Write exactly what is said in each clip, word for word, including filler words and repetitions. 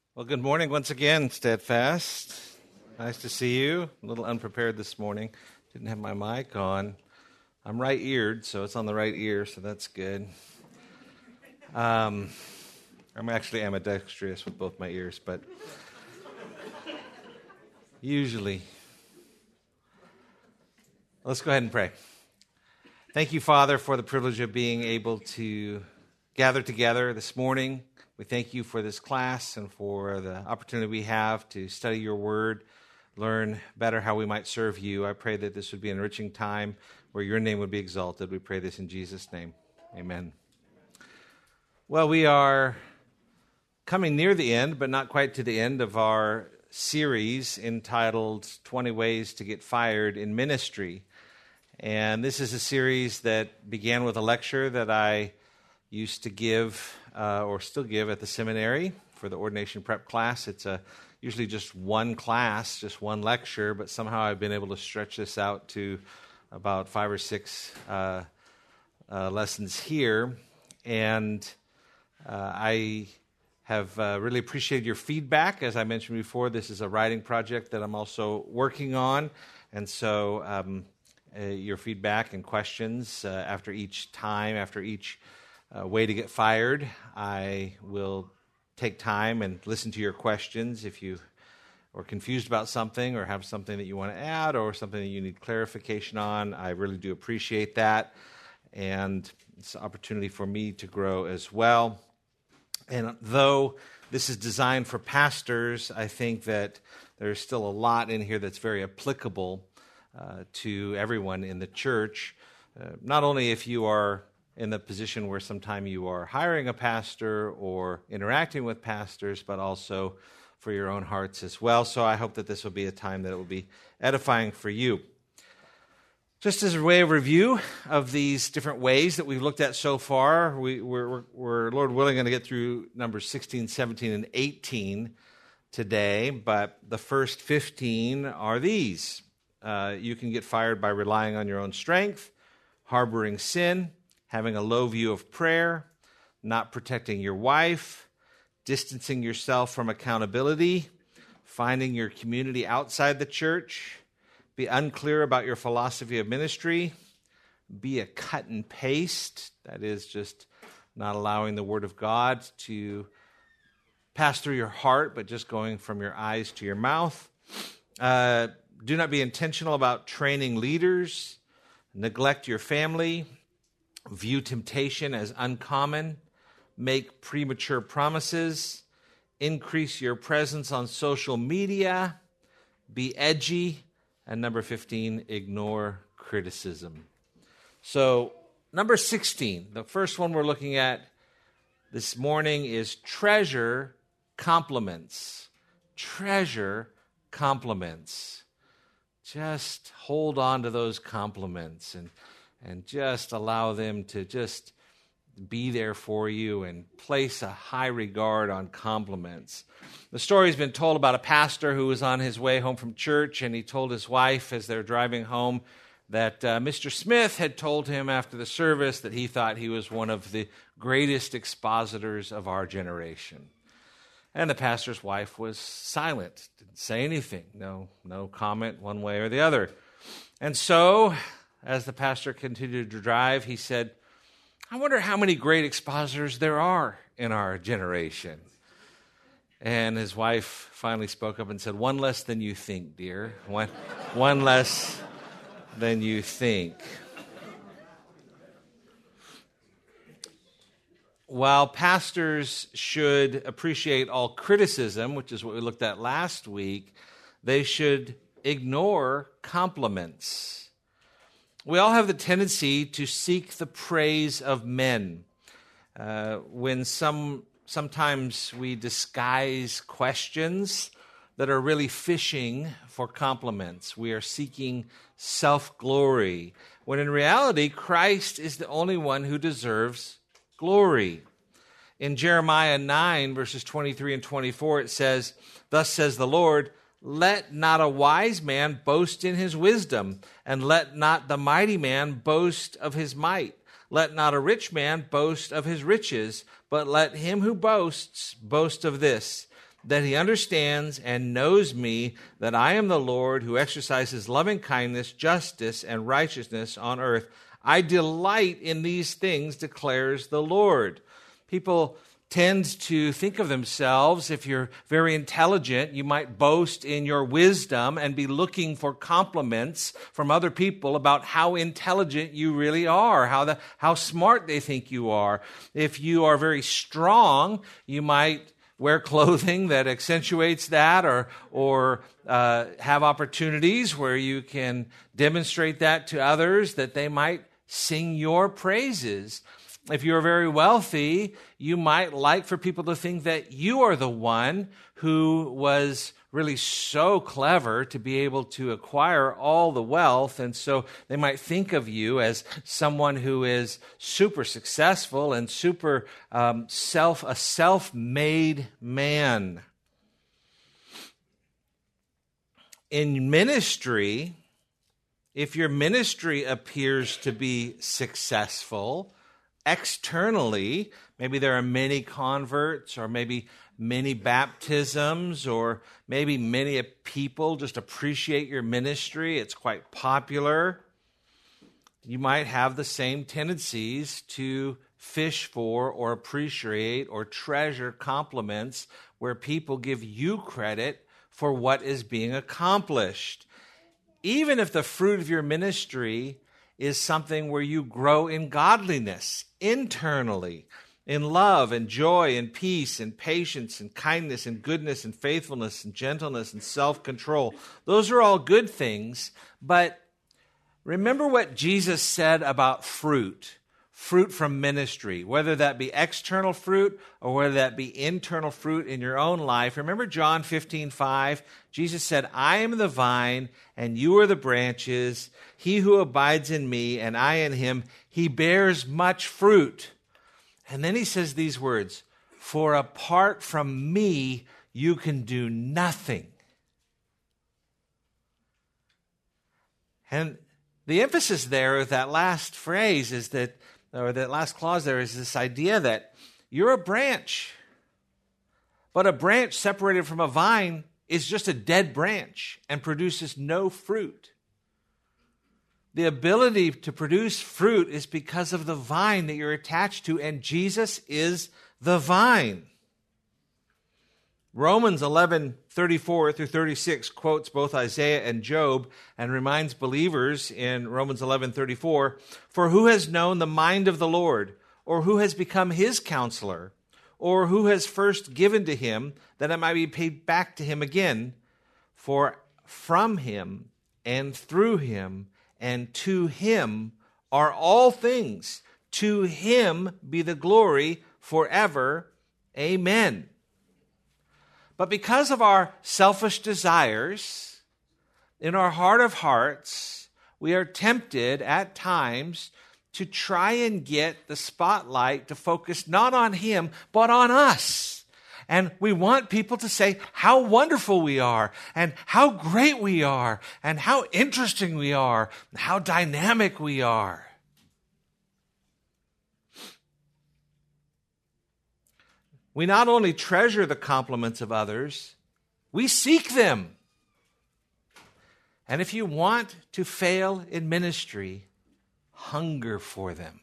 Well, good morning once again, Steadfast. Nice to see you. A little unprepared this morning. Didn't have my mic on. I'm right-eared, so it's on the right ear, so that's good. Um, I'm actually ambidextrous with both my ears, but usually. Let's go ahead and pray. Thank you, Father, for the privilege of being able to gather together this morning. We thank you for this class and for the opportunity we have to study your word, learn better how we might serve you. I pray that this would be an enriching time where your name would be exalted. We pray this in Jesus' name. Amen. Well, we are coming near the end, but not quite to the end of our series entitled twenty Ways to Get Fired in Ministry. And this is a series that began with a lecture that I used to give uh, or still give at the seminary for the ordination prep class. It's a, usually just one class, just one lecture, but somehow I've been able to stretch this out to about five or six uh, uh, lessons here. And uh, I have uh, really appreciated your feedback. As I mentioned before, this is a writing project that I'm also working on. And so um, uh, your feedback and questions uh, after each time, after each Uh, way to get fired, I will take time and listen to your questions if you are confused about something or have something that you want to add or something that you need clarification on. I really do appreciate that, and it's an opportunity for me to grow as well. And though this is designed for pastors, I think that there's still a lot in here that's very applicable uh, to everyone in the church, uh, not only if you are in the position where sometime you are hiring a pastor or interacting with pastors, but also for your own hearts as well. So I hope that this will be a time that it will be edifying for you. Just as a way of review of these different ways that we've looked at so far, we, we're, we're, Lord willing, going to get through numbers sixteen, seventeen, and eighteen today, but the first fifteen are these. Uh, you can get fired by relying on your own strength, harboring sin, having a low view of prayer, not protecting your wife, distancing yourself from accountability, finding your community outside the church, be unclear about your philosophy of ministry, be a cut and paste, that is just not allowing the Word of God to pass through your heart, but just going from your eyes to your mouth. Uh, do not be intentional about training leaders, neglect your family, view temptation as uncommon, make premature promises, increase your presence on social media, be edgy, and number fifteen, ignore criticism. So, number sixteen, the first one we're looking at this morning is treasure compliments. Treasure compliments. Just hold on to those compliments and and just allow them to just be there for you and place a high regard on compliments. The story's been told about a pastor who was on his way home from church, and he told his wife as they're driving home that uh, Mister Smith had told him after the service that he thought he was one of the greatest expositors of our generation. And the pastor's wife was silent, didn't say anything, no, no comment one way or the other. And so, as the pastor continued to drive, he said, I wonder how many great expositors there are in our generation. And his wife finally spoke up and said, one less than you think, dear. One, one less than you think. While pastors should appreciate all criticism, which is what we looked at last week, they should ignore compliments. We all have the tendency to seek the praise of men. Uh, when some sometimes we disguise questions that are really fishing for compliments. We are seeking self-glory, when in reality, Christ is the only one who deserves glory. In Jeremiah nine, verses twenty-three and twenty-four, it says, Thus says the Lord, let not a wise man boast in his wisdom, and let not the mighty man boast of his might. Let not a rich man boast of his riches, but let him who boasts boast of this, that he understands and knows me, that I am the Lord who exercises loving kindness, justice, and righteousness on earth. I delight in these things, declares the Lord. People tend to think of themselves, if you're very intelligent, you might boast in your wisdom and be looking for compliments from other people about how intelligent you really are, how the how smart they think you are. If you are very strong, you might wear clothing that accentuates that, or or uh, have opportunities where you can demonstrate that to others, that they might sing your praises. If you're very wealthy, you might like for people to think that you are the one who was really so clever to be able to acquire all the wealth. And so they might think of you as someone who is super successful and super um, self, a self-made man. In ministry, if your ministry appears to be successful, externally, maybe there are many converts, or maybe many baptisms, or maybe many people just appreciate your ministry, it's quite popular, you might have the same tendencies to fish for or appreciate or treasure compliments where people give you credit for what is being accomplished. Even if the fruit of your ministry is something where you grow in godliness internally, in love and joy and peace and patience and kindness and goodness and faithfulness and gentleness and self-control. Those are all good things, but remember what Jesus said about fruit, fruit from ministry, whether that be external fruit or whether that be internal fruit in your own life. Remember John fifteen five? Jesus said, I am the vine and you are the branches. He who abides in me and I in him, he bears much fruit. And then he says these words, for apart from me, you can do nothing. And the emphasis there of that last phrase is that, or that last clause there, is this idea that you're a branch. But a branch separated from a vine is just a dead branch and produces no fruit. The ability to produce fruit is because of the vine that you're attached to, and Jesus is the vine. Romans eleven thirty-four through thirty-six quotes both Isaiah and Job and reminds believers in Romans eleven thirty-four, for who has known the mind of the Lord, or who has become his counselor, or who has first given to him that it might be paid back to him again? For from him and through him and to him are all things. To him be the glory forever. Amen. But because of our selfish desires, in our heart of hearts, we are tempted at times to try and get the spotlight to focus not on him, but on us. And we want people to say how wonderful we are, and how great we are, and how interesting we are, and how dynamic we are. We not only treasure the compliments of others, we seek them. And if you want to fail in ministry, hunger for them.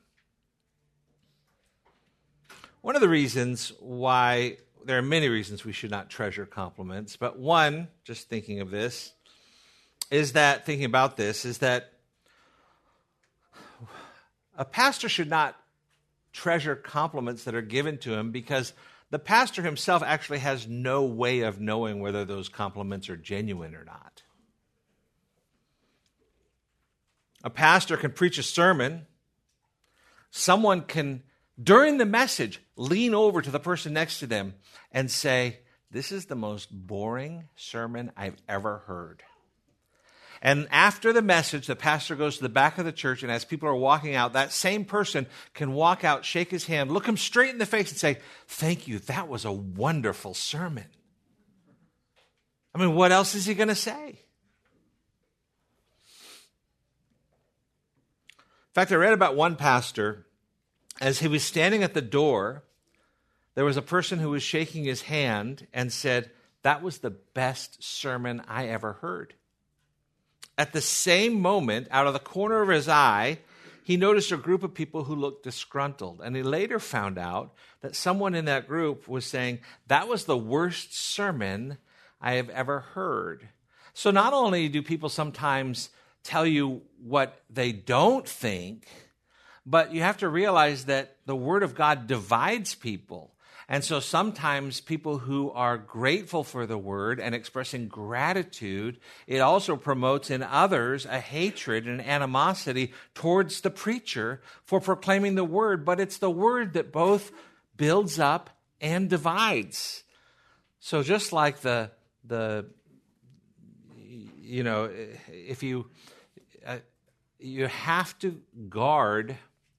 One of the reasons why, there are many reasons we should not treasure compliments, but one, just thinking of this, is that, thinking about this, is that a pastor should not treasure compliments that are given to him, because the pastor himself actually has no way of knowing whether those compliments are genuine or not. A pastor can preach a sermon. Someone can, during the message, lean over to the person next to them and say, this is the most boring sermon I've ever heard. And after the message, the pastor goes to the back of the church, and as people are walking out, that same person can walk out, shake his hand, look him straight in the face and say, thank you, that was a wonderful sermon. I mean, what else is he going to say? In fact, I read about one pastor, as he was standing at the door, there was a person who was shaking his hand and said, "That was the best sermon I ever heard." At the same moment, out of the corner of his eye, he noticed a group of people who looked disgruntled. And he later found out that someone in that group was saying, "That was the worst sermon I have ever heard." So not only do people sometimes tell you what they don't think, but you have to realize that the Word of God divides people. And so sometimes people who are grateful for the Word and expressing gratitude, it also promotes in others a hatred and animosity towards the preacher for proclaiming the Word. But it's the Word that both builds up and divides. So just like the, the you know, if you, uh, you have to guard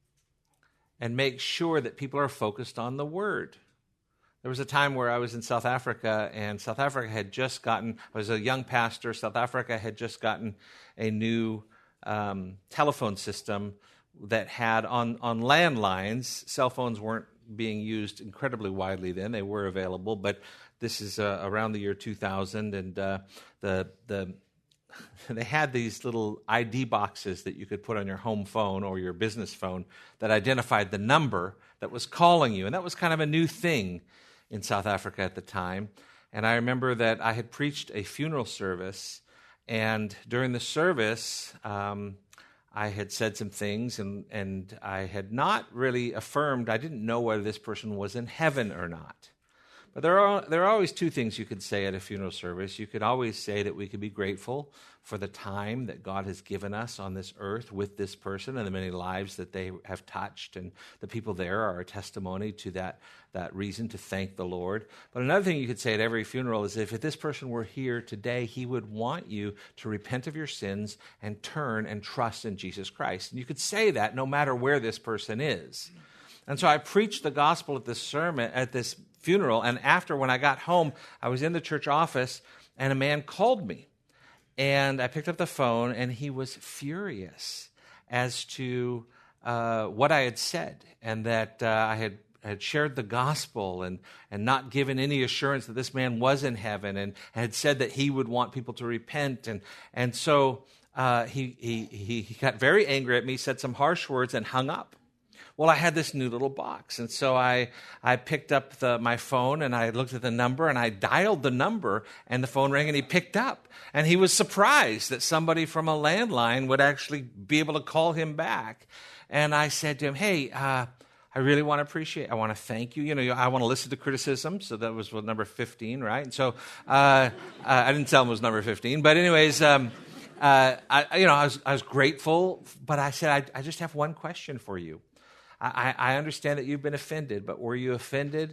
and make sure that people are focused on the Word. There was a time where I was in South Africa, and South Africa had just gotten, I was a young pastor, South Africa had just gotten a new um, telephone system that had on, on landlines. Cell phones weren't being used incredibly widely then. They were available, but this is uh, around the year two thousand, and uh, the the they had these little I D boxes that you could put on your home phone or your business phone that identified the number that was calling you, and that was kind of a new thing in South Africa at the time. And I remember that I had preached a funeral service, and during the service, um, I had said some things, and, and I had not really affirmed, I didn't know whether this person was in heaven or not. But there are there are always two things you could say at a funeral service. You could always say that we could be grateful for the time that God has given us on this earth with this person and the many lives that they have touched, and the people there are a testimony to that, that reason to thank the Lord. But another thing you could say at every funeral is if this person were here today, he would want you to repent of your sins and turn and trust in Jesus Christ. And you could say that no matter where this person is. And so I preached the gospel at this sermon, at this funeral, and after, when I got home, I was in the church office, and a man called me. And I picked up the phone, and he was furious as to uh, what I had said, and that uh, I had, had shared the gospel and, and not given any assurance that this man was in heaven, and had said that he would want people to repent. And, and so uh, he, he, he got very angry at me, said some harsh words, and hung up. Well, I had this new little box, and so I I picked up the, my phone, and I looked at the number, and I dialed the number, and the phone rang, and he picked up. And he was surprised that somebody from a landline would actually be able to call him back. And I said to him, hey, uh, I really want to appreciate, I want to thank you. You know, I want to listen to criticism, so that was what, number fifteen, right? And so uh, I didn't tell him it was number fifteen, but anyways, um, uh, I, you know, I was, I was grateful, but I said, I, I just have one question for you. I, I understand that you've been offended, but were you offended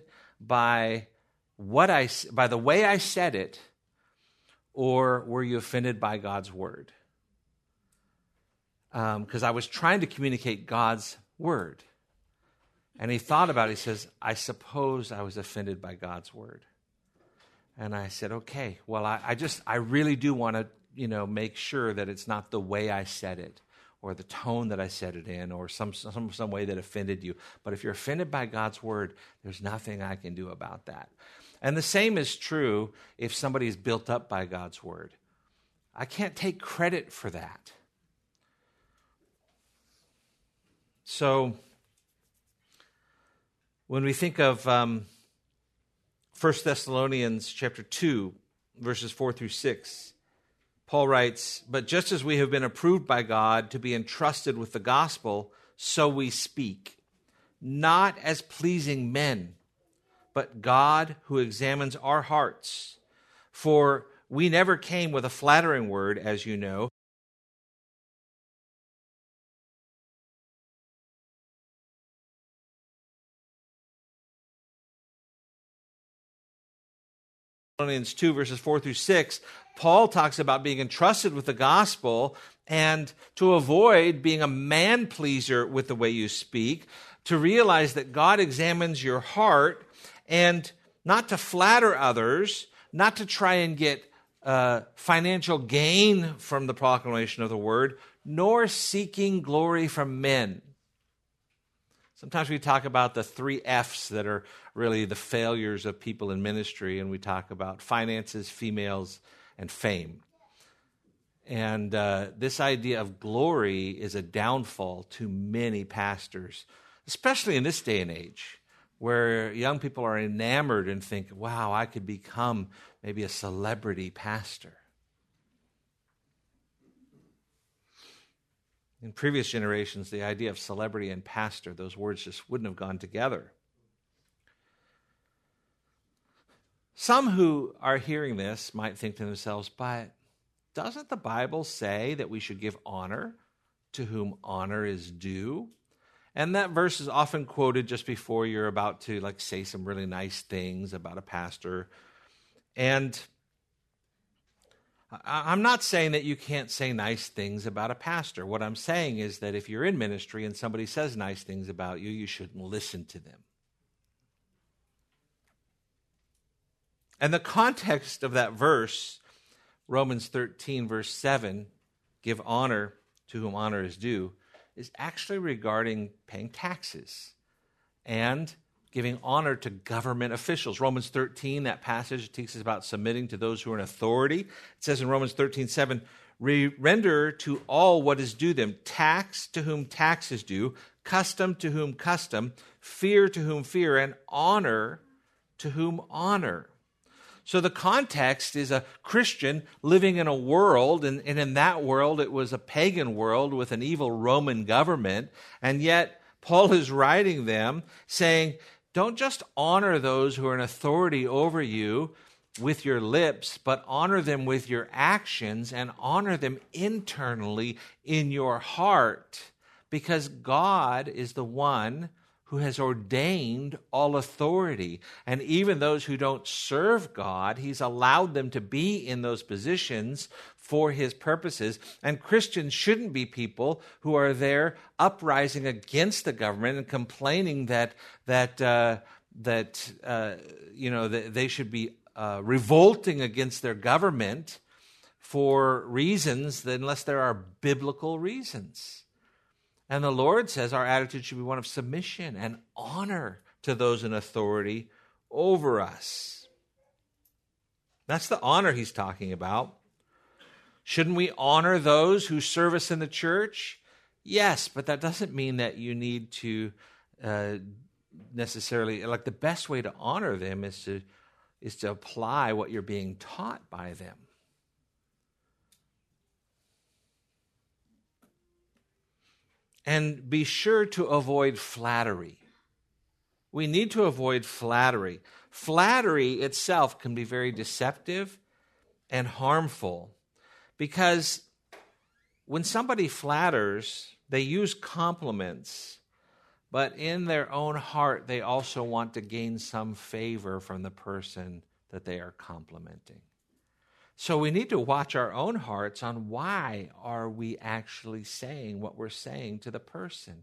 by what I, by the way I said it, or were you offended by God's word? Because um, I was trying to communicate God's word. And he thought about it. He says, I suppose I was offended by God's word. And I said, okay, well, I, I just, I really do want to, you know, make sure that it's not the way I said it, or the tone that I said it in, or some, some some way that offended you. But if you're offended by God's word, there's nothing I can do about that. And the same is true if somebody is built up by God's word. I can't take credit for that. So when we think of um, First Thessalonians chapter two, verses four through six, Paul writes, but just as we have been approved by God to be entrusted with the gospel, so we speak, not as pleasing men, but God who examines our hearts. For we never came with a flattering word, as you know, Thessalonians two, verses four through six, Paul talks about being entrusted with the gospel and to avoid being a man-pleaser with the way you speak, to realize that God examines your heart and not to flatter others, not to try and get uh, financial gain from the proclamation of the word, nor seeking glory from men. Sometimes we talk about the three F's that are really the failures of people in ministry, and we talk about finances, females, and fame. And uh, this idea of glory is a downfall to many pastors, especially in this day and age, where young people are enamored and think, wow, I could become maybe a celebrity pastor. In previous generations, the idea of celebrity and pastor, those words just wouldn't have gone together. Some who are hearing this might think to themselves, but doesn't the Bible say that we should give honor to whom honor is due? And that verse is often quoted just before you're about to like say some really nice things about a pastor. And I'm not saying that you can't say nice things about a pastor. What I'm saying is that if you're in ministry and somebody says nice things about you, you shouldn't listen to them. And the context of that verse, Romans thirteen, verse seven, give honor to whom honor is due, is actually regarding paying taxes and giving honor to government officials. Romans thirteen, that passage teaches about submitting to those who are in authority. It says in Romans thirteen, seven, render to all what is due them, tax to whom tax is due, custom to whom custom, fear to whom fear, and honor to whom honor. So the context is a Christian living in a world, and, and in that world it was a pagan world with an evil Roman government, and yet Paul is writing them saying, don't just honor those who are in authority over you with your lips, but honor them with your actions and honor them internally in your heart, because God is the one who has ordained all authority. And even those who don't serve God, he's allowed them to be in those positions for his purposes. And Christians shouldn't be people who are there uprising against the government and complaining that that uh, that uh, you know that they should be uh, revolting against their government for reasons that, unless there are biblical reasons. And the Lord says our attitude should be one of submission and honor to those in authority over us. That's the honor he's talking about. Shouldn't we honor those who serve us in the church? Yes, but that doesn't mean that you need to uh, necessarily, like the best way to honor them is to, is to apply what you're being taught by them. And be sure to avoid flattery. We need to avoid flattery. Flattery itself can be very deceptive and harmful, because when somebody flatters, they use compliments, but in their own heart, they also want to gain some favor from the person that they are complimenting. So we need to watch our own hearts on why are we actually saying what we're saying to the person.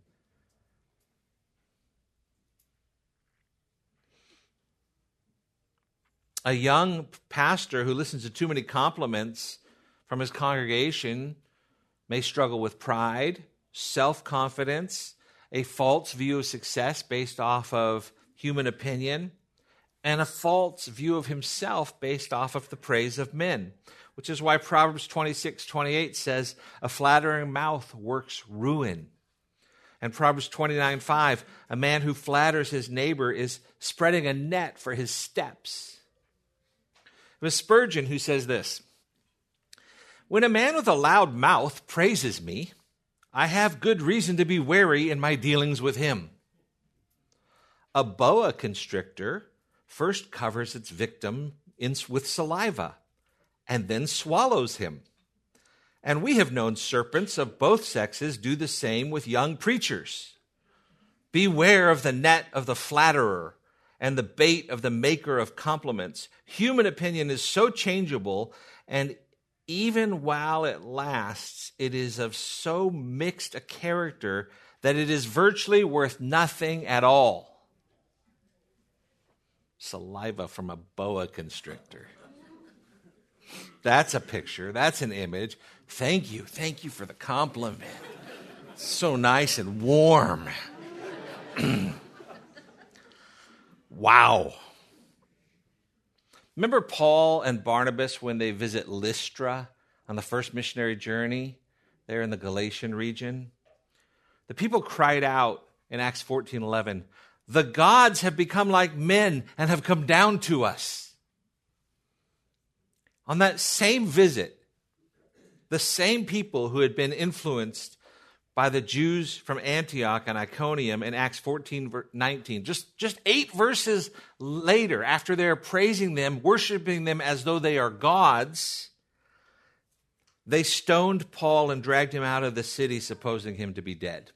A young pastor who listens to too many compliments from his congregation may struggle with pride, self-confidence, a false view of success based off of human opinion, and a false view of himself based off of the praise of men, which is why Proverbs twenty-six twenty-eight says, a flattering mouth works ruin. And Proverbs twenty-nine five, a man who flatters his neighbor is spreading a net for his steps. It was Spurgeon who says this, when a man with a loud mouth praises me, I have good reason to be wary in my dealings with him. A boa constrictor first covers its victim in, with saliva, and then swallows him. And we have known serpents of both sexes do the same with young preachers. Beware of the net of the flatterer and the bait of the maker of compliments. Human opinion is so changeable, and even while it lasts, it is of so mixed a character that it is virtually worth nothing at all. Saliva from a boa constrictor. That's a picture. That's an image. Thank you. Thank you for the compliment. It's so nice and warm. Wow. Remember Paul and Barnabas when they visit Lystra on the first missionary journey there in the Galatian region? The people cried out in Acts fourteen eleven, "The gods have become like men and have come down to us." On that same visit, the same people who had been influenced by the Jews from Antioch and Iconium in Acts fourteen nineteen, just, just eight verses later, after they're praising them, worshiping them as though they are gods, they stoned Paul and dragged him out of the city, supposing him to be dead.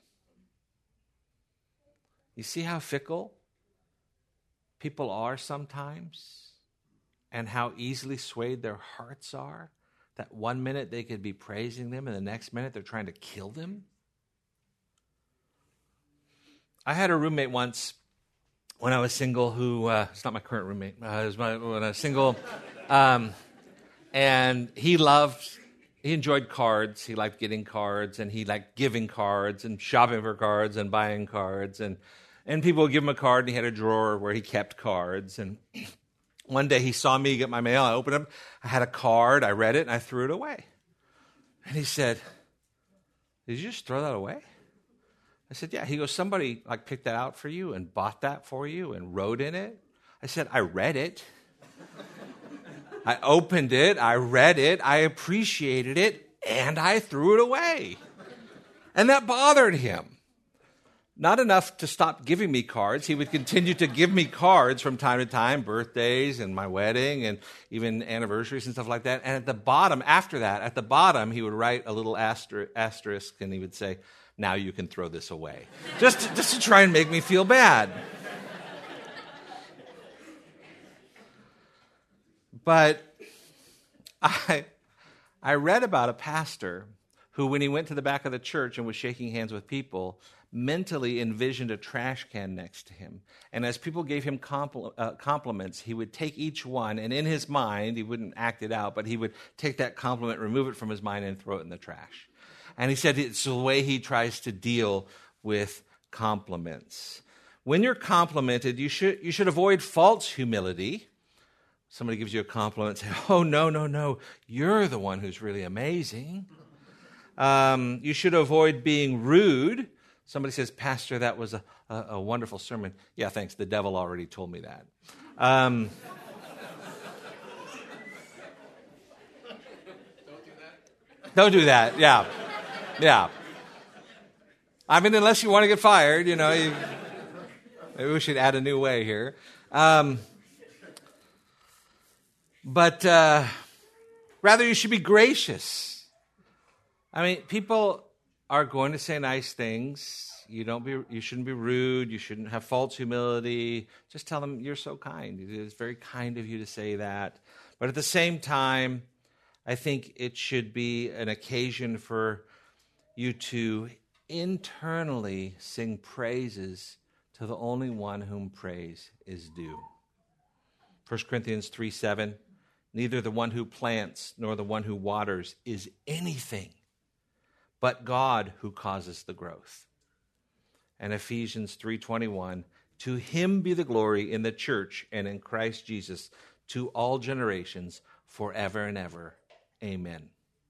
You see how fickle people are sometimes, and how easily swayed their hearts are? That one minute they could be praising them, and the next minute they're trying to kill them. I had a roommate once when I was single who, uh, it's not my current roommate, uh, it was my, when I was single, um, and he loved, he enjoyed cards, he liked getting cards, and he liked giving cards, and shopping for cards, and buying cards, and, and people would give him a card, and he had a drawer where he kept cards, and one day he saw me get my mail, I opened it, I had a card, I read it, and I threw it away. And he said, "Did you just throw that away?" I said, "Yeah." He goes, "Somebody like picked that out for you and bought that for you and wrote in it?" I said, "I read it. I opened it, I read it, I appreciated it, and I threw it away." And that bothered him. Not enough to stop giving me cards. He would continue to give me cards from time to time, birthdays and my wedding and even anniversaries and stuff like that. And at the bottom, after that, at the bottom, he would write a little aster- asterisk and he would say, "Now you can throw this away." Just to, just to try and make me feel bad. But I, I read about a pastor who, when he went to the back of the church and was shaking hands with people, mentally envisioned a trash can next to him. And as people gave him compl- uh, compliments, he would take each one, and in his mind, he wouldn't act it out, but he would take that compliment, remove it from his mind, and throw it in the trash. And he said it's the way he tries to deal with compliments. When you're complimented, you should, you should avoid false humility. Somebody gives you a compliment, say, "Oh, no, no, no, you're the one who's really amazing." Um, you should avoid being rude. Somebody says, "Pastor, that was a, a, a wonderful sermon." "Yeah, thanks. The devil already told me that." Um, Don't do that. Don't do that. Yeah. Yeah. I mean, unless you want to get fired, you know, you, maybe we should add a new way here. Um, but uh, rather, you should be gracious. I mean, people are going to say nice things. You don't be. You shouldn't be rude. You shouldn't have false humility. Just tell them, "You're so kind. It's very kind of you to say that." But at the same time, I think it should be an occasion for you to internally sing praises to the only one whom praise is due. First Corinthians three seven, "Neither the one who plants nor the one who waters is anything, but God who causes the growth." And Ephesians three twenty-one, "To him be the glory in the church and in Christ Jesus to all generations forever and ever. Amen."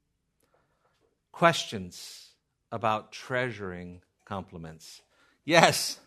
Questions about treasuring compliments? Yes?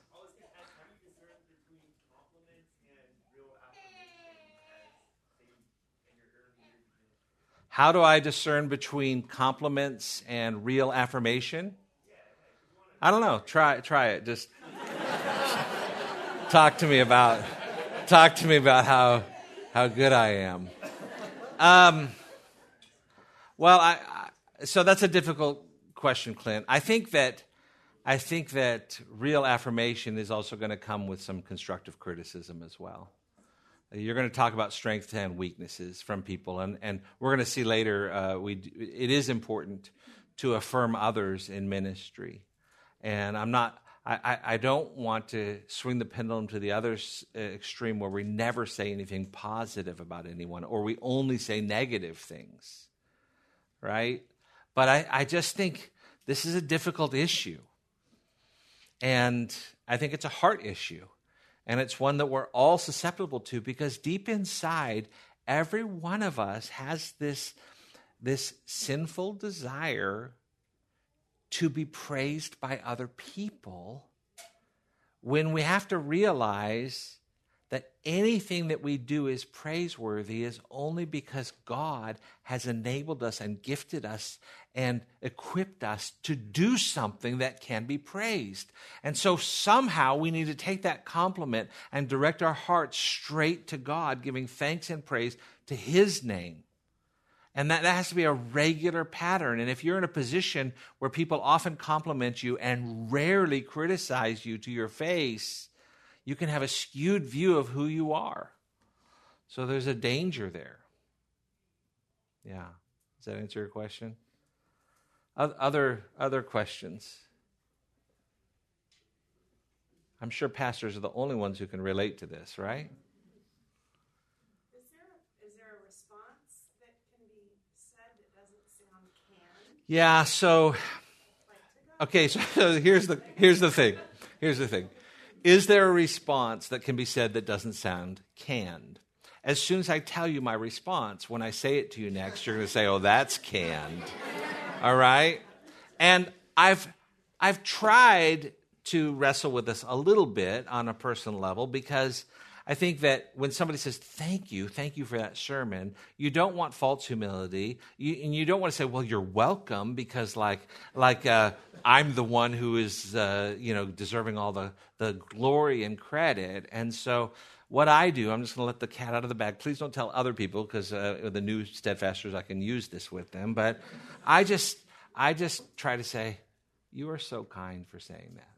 How do I discern between compliments and real affirmation? I don't know. Try try it. Just talk to me about talk to me about how how good I am. Um, well, I, I so that's a difficult question, Clint. I think that I think that real affirmation is also going to come with some constructive criticism as well. You're going to talk about strengths and weaknesses from people, and, and we're going to see later. Uh, we it is important to affirm others in ministry. And I'm not, I, I don't want to swing the pendulum to the other extreme where we never say anything positive about anyone or we only say negative things, right? But I, I just think this is a difficult issue. And I think it's a heart issue. And it's one that we're all susceptible to because deep inside, every one of us has this, this sinful desire to be praised by other people, when we have to realize that anything that we do is praiseworthy is only because God has enabled us and gifted us and equipped us to do something that can be praised. And so somehow we need to take that compliment and direct our hearts straight to God, giving thanks and praise to His name. And that, that has to be a regular pattern. And if you're in a position where people often compliment you and rarely criticize you to your face, you can have a skewed view of who you are. So there's a danger there. Yeah. Does that answer your question? Other, other questions? I'm sure pastors are the only ones who can relate to this, right? Is there, is there a response that can be said that doesn't sound canned? Yeah, so, okay, so here's the, here's the thing. Here's the thing. Is there a response that can be said that doesn't sound canned? As soon as I tell you my response, when I say it to you next, you're going to say, oh, that's canned. All right? And I've I've tried to wrestle with this a little bit on a personal level because I think that when somebody says, thank you, thank you for that sermon, you don't want false humility. You, and you don't want to say, well, you're welcome because like like uh, I'm the one who is, uh, you know, deserving all the, the glory and credit. And so what I do, I'm just going to let the cat out of the bag. Please don't tell other people because uh, the new steadfasters, I can use this with them. But I just, I just try to say, you are so kind for saying that.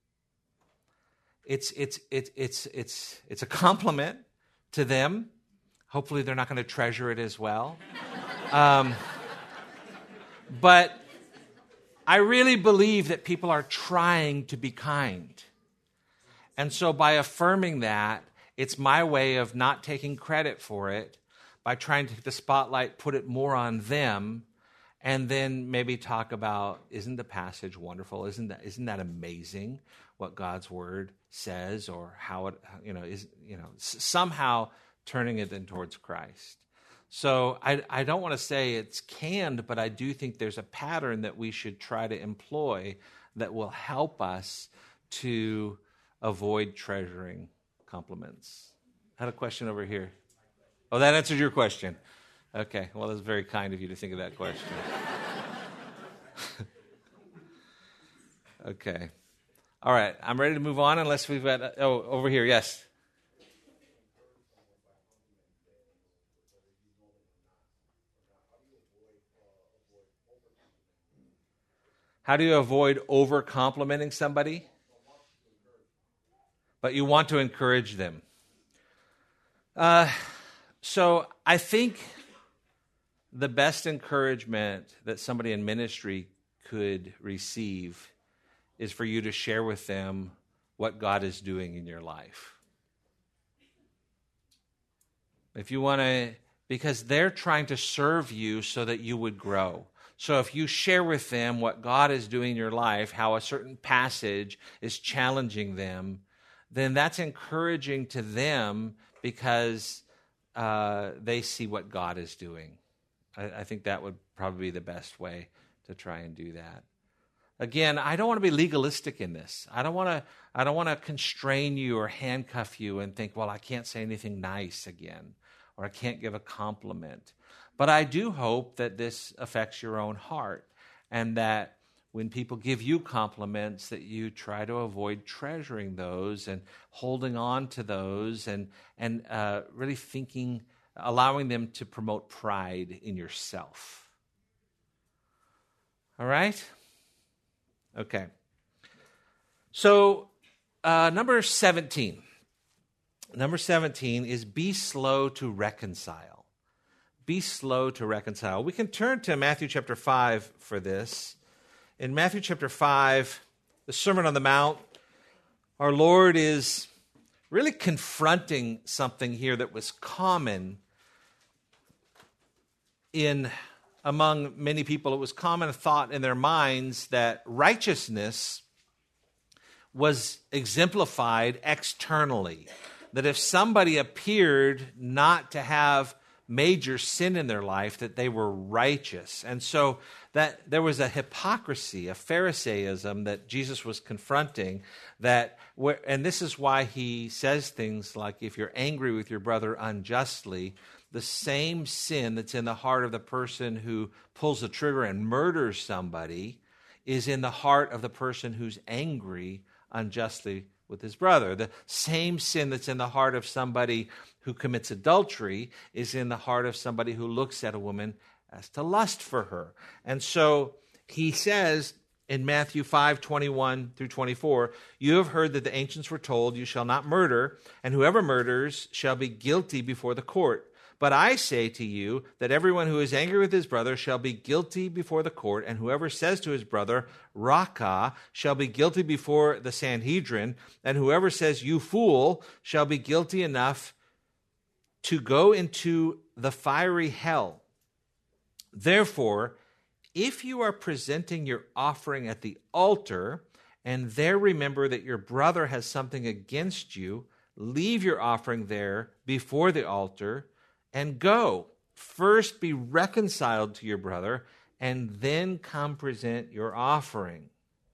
It's it's it's it's it's it's a compliment to them. Hopefully, they're not going to treasure it as well. Um, but I really believe that people are trying to be kind, and so by affirming that, it's my way of not taking credit for it, by trying to take the spotlight, put it more on them, and then maybe talk about, isn't the passage wonderful? Isn't that isn't that amazing what God's word says, or how it, you know, is, you know, somehow turning it in towards Christ. So I, I don't want to say it's canned, but I do think there's a pattern that we should try to employ that will help us to avoid treasuring compliments. I had a question over here. Oh, that answers your question. Okay, well, that's very kind of you to think of that question. Okay. All right, I'm ready to move on unless we've got, oh, over here, yes. How do you avoid over-complimenting somebody? But you want to encourage them. Uh, so I think the best encouragement that somebody in ministry could receive is for you to share with them what God is doing in your life. If you want to, because they're trying to serve you so that you would grow. So if you share with them what God is doing in your life, how a certain passage is challenging them, then that's encouraging to them because uh, they see what God is doing. I, I think that would probably be the best way to try and do that. Again, I don't want to be legalistic in this. I don't want to I don't want to constrain you or handcuff you and think, well, I can't say anything nice again, or I can't give a compliment. But I do hope that this affects your own heart, and that when people give you compliments, that you try to avoid treasuring those and holding on to those and, and uh, really thinking, allowing them to promote pride in yourself. All right? Okay. So, uh, number seventeen. Number seventeen is be slow to reconcile. Be slow to reconcile. We can turn to Matthew chapter five for this. In Matthew chapter five, the Sermon on the Mount, our Lord is really confronting something here that was common in among many people. It was common thought in their minds that righteousness was exemplified externally. That if somebody appeared not to have major sin in their life, that they were righteous. And so that there was a hypocrisy, a Pharisaism that Jesus was confronting, that, and this is why he says things like, if you're angry with your brother unjustly, the same sin that's in the heart of the person who pulls the trigger and murders somebody is in the heart of the person who's angry unjustly with his brother. The same sin that's in the heart of somebody who commits adultery is in the heart of somebody who looks at a woman as to lust for her. And so he says in Matthew five, twenty-one through twenty-four, you have heard that the ancients were told, you shall not murder, and whoever murders shall be guilty before the court. But I say to you that everyone who is angry with his brother shall be guilty before the court, and whoever says to his brother, Raca, shall be guilty before the Sanhedrin, and whoever says, you fool, shall be guilty enough to go into the fiery hell. Therefore, if you are presenting your offering at the altar, and there remember that your brother has something against you, leave your offering there before the altar, and go. First be reconciled to your brother, and then come present your offering.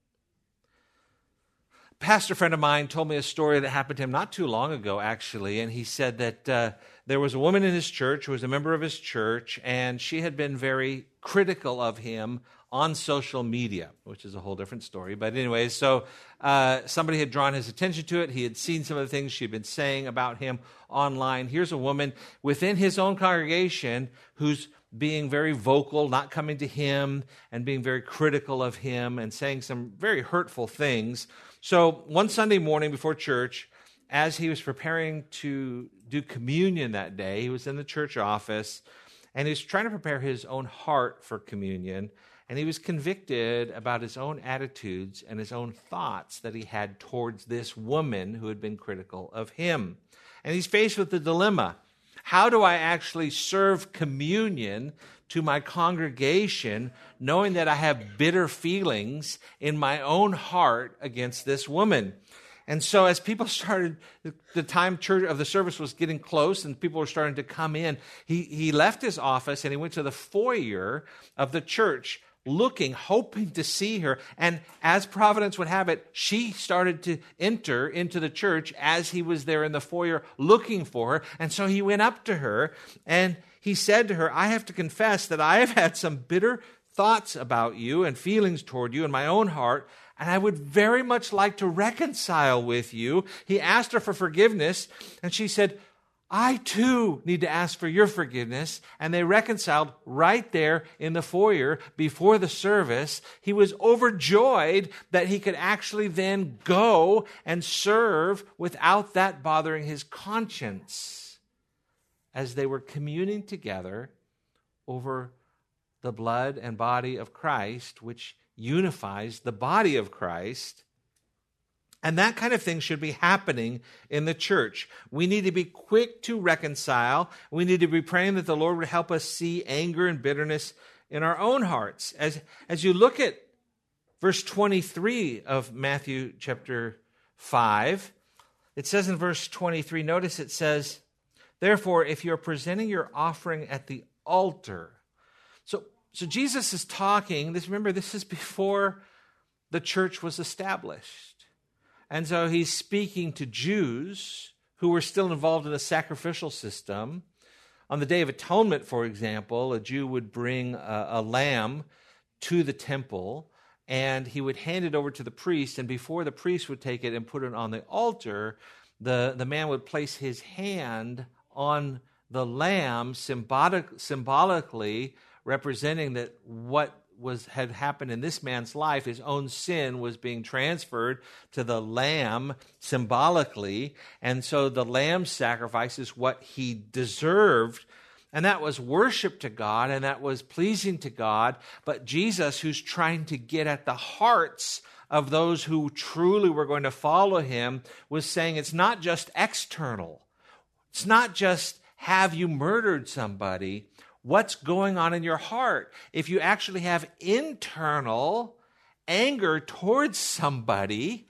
A pastor friend of mine told me a story that happened to him not too long ago, actually, and he said that uh, there was a woman in his church who was a member of his church, and she had been very critical of him on social media, which is a whole different story. But anyway, so uh, somebody had drawn his attention to it. He had seen some of the things she'd been saying about him online. Here's a woman within his own congregation who's being very vocal, not coming to him, and being very critical of him and saying some very hurtful things. So one Sunday morning before church, as he was preparing to do communion that day, he was in the church office, and he was trying to prepare his own heart for communion. And he was convicted about his own attitudes and his own thoughts that he had towards this woman who had been critical of him. And he's faced with the dilemma. How do I actually serve communion to my congregation knowing that I have bitter feelings in my own heart against this woman? And so as people started, the time church of the service was getting close and people were starting to come in, he, he left his office and he went to the foyer of the church, looking, hoping to see her. And as providence would have it, she started to enter into the church as he was there in the foyer looking for her. And so he went up to her and he said to her, I have to confess that I have had some bitter thoughts about you and feelings toward you in my own heart, and I would very much like to reconcile with you. He asked her for forgiveness, and she said, I too need to ask for your forgiveness. And they reconciled right there in the foyer before the service. He was overjoyed that he could actually then go and serve without that bothering his conscience as they were communing together over the blood and body of Christ, which unifies the body of Christ. And that kind of thing should be happening in the church. We need to be quick to reconcile. We need to be praying that the Lord would help us see anger and bitterness in our own hearts. As, as you look at verse twenty-three of Matthew chapter five, it says in verse twenty-three, notice it says, therefore, if you're presenting your offering at the altar. So, so Jesus is talking, this, remember, this is before the church was established. And so he's speaking to Jews who were still involved in a sacrificial system. On the Day of Atonement, for example, a Jew would bring a, a lamb to the temple, and he would hand it over to the priest, and before the priest would take it and put it on the altar, the, the man would place his hand on the lamb, symbolic, symbolically representing that what was had happened in this man's life, his own sin was being transferred to the lamb symbolically, and so the lamb sacrifice is what he deserved, and that was worship to God, and that was pleasing to God. But Jesus, who's trying to get at the hearts of those who truly were going to follow him, was saying it's not just external. It's not just have you murdered somebody. What's going on in your heart? If you actually have internal anger towards somebody,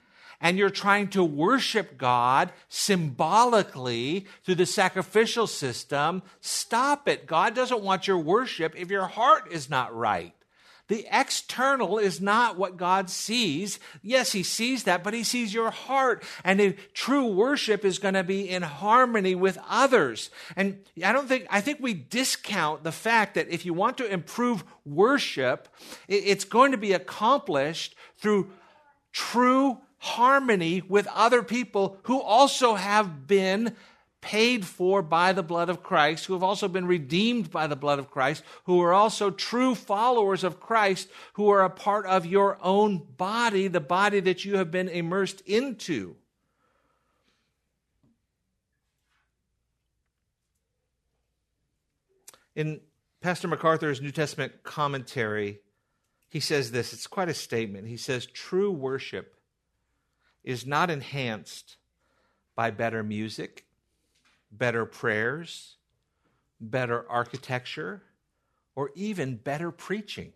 and you're trying to worship God symbolically through the sacrificial system, stop it. God doesn't want your worship if your heart is not right. The external is not what God sees. Yes, he sees that, but he sees your heart. And if true worship is going to be in harmony with others. And I don't think, I think we discount the fact that if you want to improve worship, it's going to be accomplished through true harmony with other people who also have been paid for by the blood of Christ, who have also been redeemed by the blood of Christ, who are also true followers of Christ, who are a part of your own body, the body that you have been immersed into. In Pastor MacArthur's New Testament commentary, he says this, it's quite a statement. He says, true worship is not enhanced by better music, better prayers, better architecture, or even better preaching.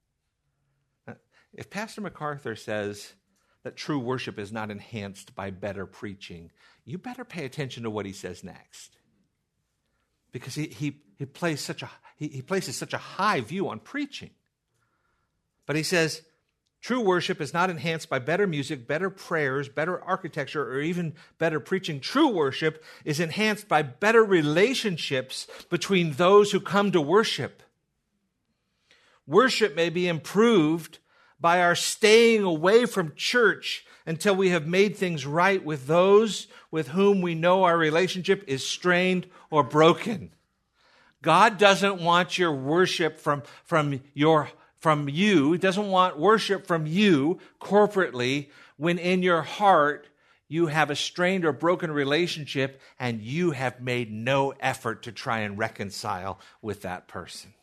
If Pastor MacArthur says that true worship is not enhanced by better preaching, you better pay attention to what he says next. Because he, he, he, plays such a, he, he places such a high view on preaching. But he says, true worship is not enhanced by better music, better prayers, better architecture, or even better preaching. True worship is enhanced by better relationships between those who come to worship. Worship may be improved by our staying away from church until we have made things right with those with whom we know our relationship is strained or broken. God doesn't want your worship from, from your From you. He doesn't want worship from you corporately when in your heart you have a strained or broken relationship and you have made no effort to try and reconcile with that person.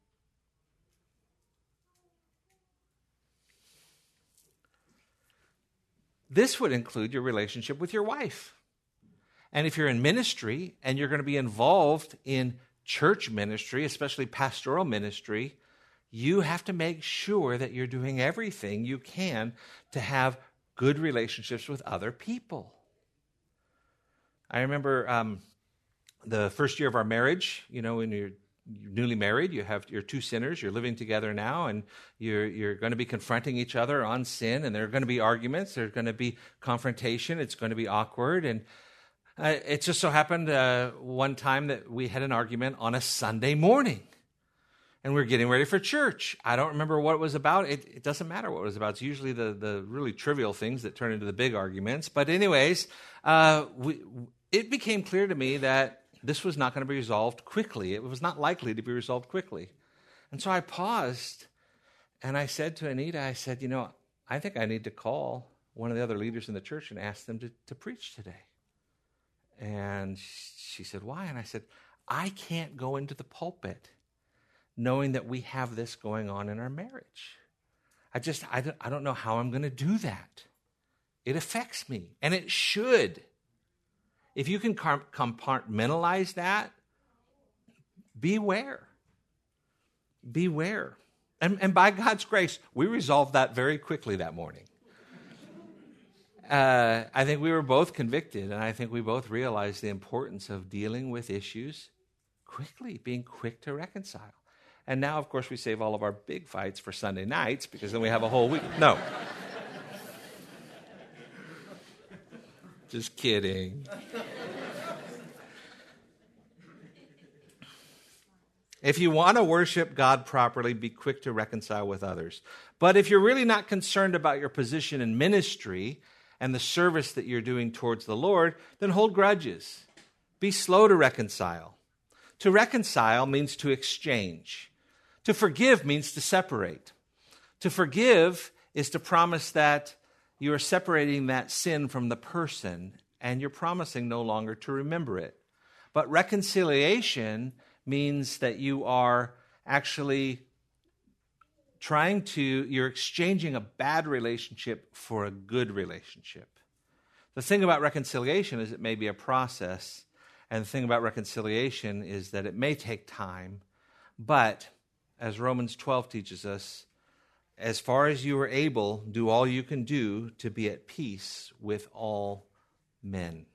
This would include your relationship with your wife. And if you're in ministry and you're going to be involved in church ministry, especially pastoral ministry, you have to make sure that you're doing everything you can to have good relationships with other people. I remember um, the first year of our marriage, you know, when you're newly married, you have your two sinners, you're living together now, and you're, you're going to be confronting each other on sin, and there are going to be arguments, there's going to be confrontation, it's going to be awkward, and uh, it just so happened uh, one time that we had an argument on a Sunday morning. And we were getting ready for church. I don't remember what it was about. It, it doesn't matter what it was about. It's usually the, the really trivial things that turn into the big arguments. But anyways, uh, we, it became clear to me that this was not going to be resolved quickly. It was not likely to be resolved quickly. And so I paused, and I said to Anita, I said, you know, I think I need to call one of the other leaders in the church and ask them to, to preach today. And she said, why? And I said, I can't go into the pulpit knowing that we have this going on in our marriage. I just, I don't, I don't know how I'm going to do that. It affects me, and it should. If you can compartmentalize that, beware. Beware. And, and by God's grace, we resolved that very quickly that morning. Uh, I think we were both convicted, and I think we both realized the importance of dealing with issues quickly, being quick to reconcile. And now, of course, we save all of our big fights for Sunday nights because then we have a whole week. No. Just kidding. If you want to worship God properly, be quick to reconcile with others. But if you're really not concerned about your position in ministry and the service that you're doing towards the Lord, then hold grudges. Be slow to reconcile. To reconcile means to exchange. To forgive means to separate. To forgive is to promise that you are separating that sin from the person and you're promising no longer to remember it. But reconciliation means that you are actually trying to, you're exchanging a bad relationship for a good relationship. The thing about reconciliation is it may be a process, and the thing about reconciliation is that it may take time, but as Romans twelve teaches us, as far as you are able, do all you can do to be at peace with all men.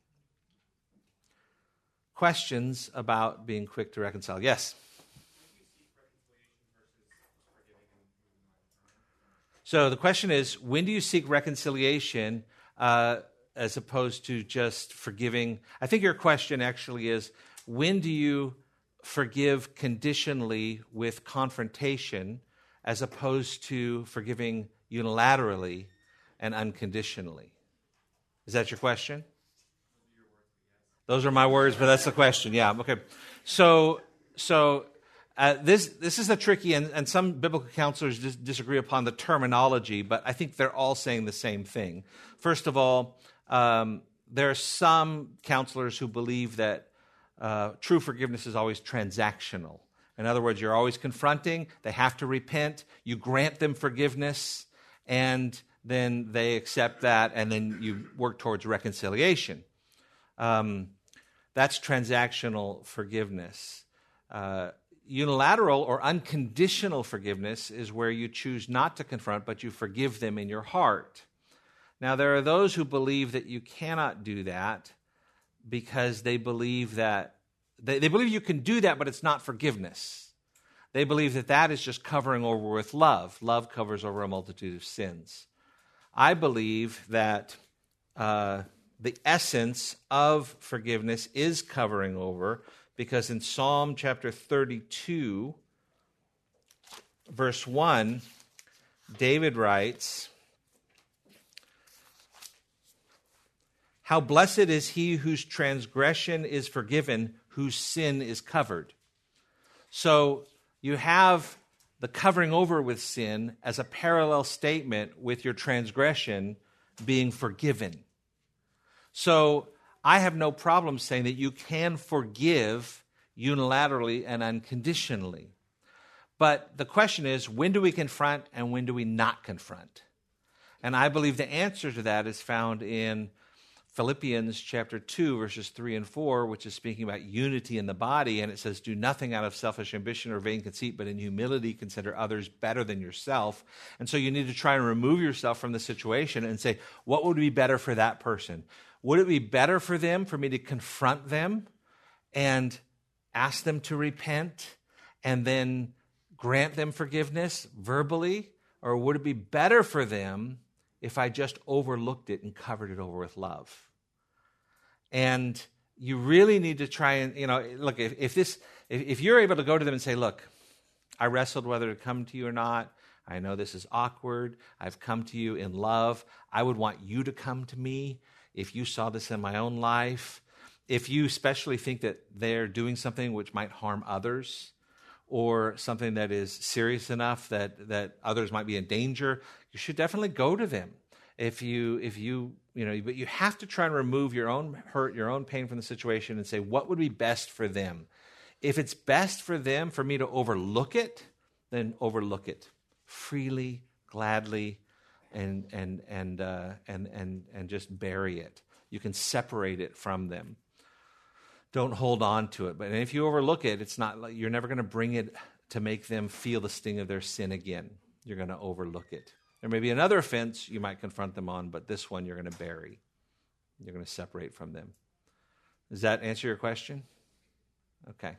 Questions about being quick to reconcile? Yes? So the question is, when do you seek reconciliation uh, as opposed to just forgiving? I think your question actually is, when do you forgive conditionally with confrontation as opposed to forgiving unilaterally and unconditionally? Is that your question? Those are my words, but that's the question. Yeah, okay. So, so uh, this this is a tricky, and, and some biblical counselors dis- disagree upon the terminology, but I think they're all saying the same thing. First of all, um, there are some counselors who believe that uh, true forgiveness is always transactional. In other words, you're always confronting, they have to repent, you grant them forgiveness, and then they accept that, and then you work towards reconciliation. Um, that's transactional forgiveness. Uh, unilateral or unconditional forgiveness is where you choose not to confront, but you forgive them in your heart. Now, there are those who believe that you cannot do that because they believe that they, they believe you can do that, but it's not forgiveness. They believe that that is just covering over with love. Love covers over a multitude of sins. I believe that uh, the essence of forgiveness is covering over, because in Psalm chapter thirty-two, verse one, David writes, "How blessed is he whose transgression is forgiven, whose sin is covered." So you have the covering over with sin as a parallel statement with your transgression being forgiven. So I have no problem saying that you can forgive unilaterally and unconditionally. But the question is, when do we confront and when do we not confront? And I believe the answer to that is found in Philippians chapter two, verses three and four, which is speaking about unity in the body, and it says, "Do nothing out of selfish ambition or vain conceit, but in humility consider others better than yourself." And so you need to try and remove yourself from the situation and say, what would be better for that person? Would it be better for them for me to confront them and ask them to repent and then grant them forgiveness verbally? Or would it be better for them if I just overlooked it and covered it over with love? And you really need to try and, you know, look, if, if this, if, if you're able to go to them and say, look, I wrestled whether to come to you or not. I know this is awkward. I've come to you in love. I would want you to come to me if you saw this in my own life. If you especially think that they're doing something which might harm others, or something that is serious enough that, that others might be in danger, you should definitely go to them. If you, if you, you know, but you have to try and remove your own hurt, your own pain from the situation and say, what would be best for them? If it's best for them for me to overlook it, then overlook it freely, gladly, and and and uh, and and and just bury it. You can separate it from them. Don't hold on to it. But if you overlook it, it's not like you're never going to bring it to make them feel the sting of their sin again. You're going to overlook it. There may be another offense you might confront them on, but this one you're going to bury. You're going to separate from them. Does that answer your question? Okay.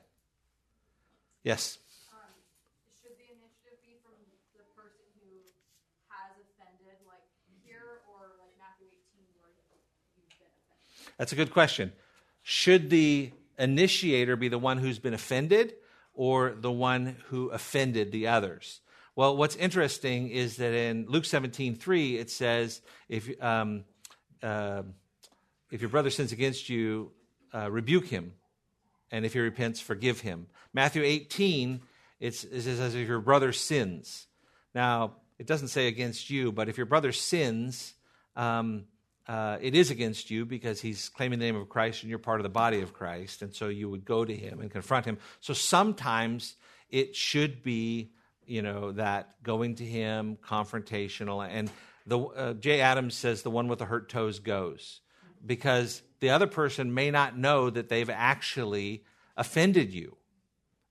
Yes? Um, should the initiative be from the person who has offended, like here, or like Matthew eighteen, where you've been offended? That's a good question. Should the initiator be the one who's been offended or the one who offended the others? Well, what's interesting is that in Luke seventeen three, it says, if um, uh, if your brother sins against you, uh, rebuke him, and if he repents, forgive him. Matthew eighteen, it's, it says, as if your brother sins. Now, it doesn't say against you, but if your brother sins, um, uh, it is against you because he's claiming the name of Christ and you're part of the body of Christ, and so you would go to him and confront him. So sometimes it should be, you know, that going to him, confrontational. And the uh, Jay Adams says the one with the hurt toes goes, because the other person may not know that they've actually offended you.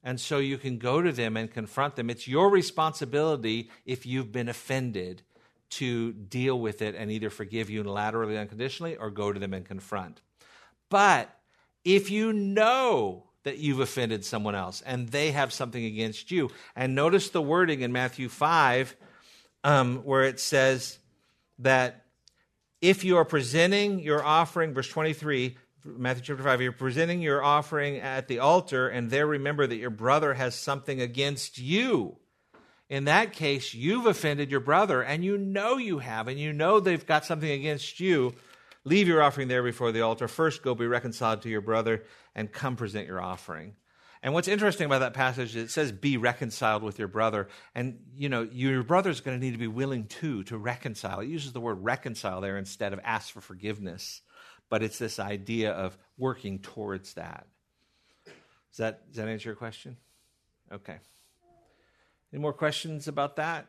And so you can go to them and confront them. It's your responsibility, if you've been offended, to deal with it and either forgive unilaterally, unconditionally, or go to them and confront. But if you know that you've offended someone else and they have something against you, and notice the wording in Matthew five um, where it says that if you are presenting your offering, verse twenty-three, Matthew chapter five, you're presenting your offering at the altar, and there remember that your brother has something against you. In that case, you've offended your brother, and you know you have, and you know they've got something against you. Leave your offering there before the altar. First, go be reconciled to your brother, and come present your offering. And what's interesting about that passage is it says, be reconciled with your brother. And, you know, your brother's going to need to be willing, too, to reconcile. It uses the word reconcile there instead of ask for forgiveness. But it's this idea of working towards that. Does that, does that answer your question? Okay. Any more questions about that?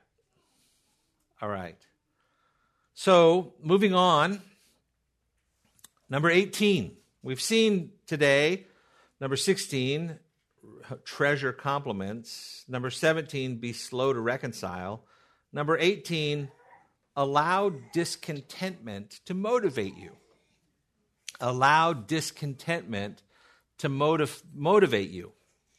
All right. So, moving on. Number eighteen. We've seen today, number sixteen, treasure compliments. Number seventeen, be slow to reconcile. Number eighteen, allow discontentment to motivate you. Allow discontentment to motiv- motivate you.